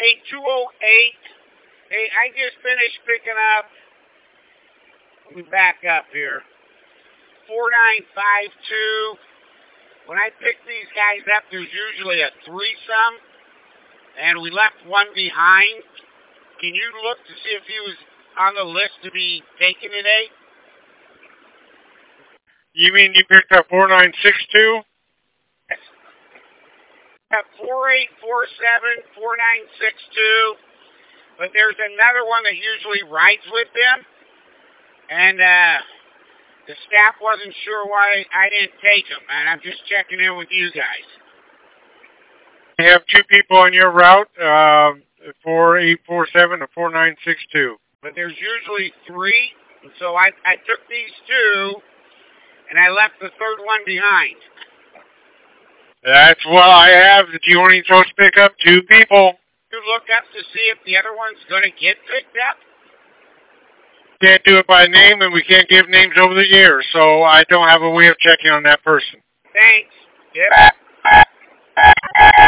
Hey, 208. Hey, I just finished picking up. Let me back up here. 4952. When I pick these guys up, there's usually a threesome, and we left one behind. Can you look to see if he was on the list to be taken today? You mean you picked up 4962? At 4847 4962. But there's another one that usually rides with them. And the staff wasn't sure why I didn't take them. And I'm just checking in with you guys. You have two people on your route, 4847 and 4962. But there's usually three. And so I took these two, and I left the third one behind. That's what I have. You only supposed to pick up two people. You look up to see if the other one's going to get picked up? Can't do it by name, and we can't give names over the years, so I don't have a way of checking on that person. Thanks. Yep.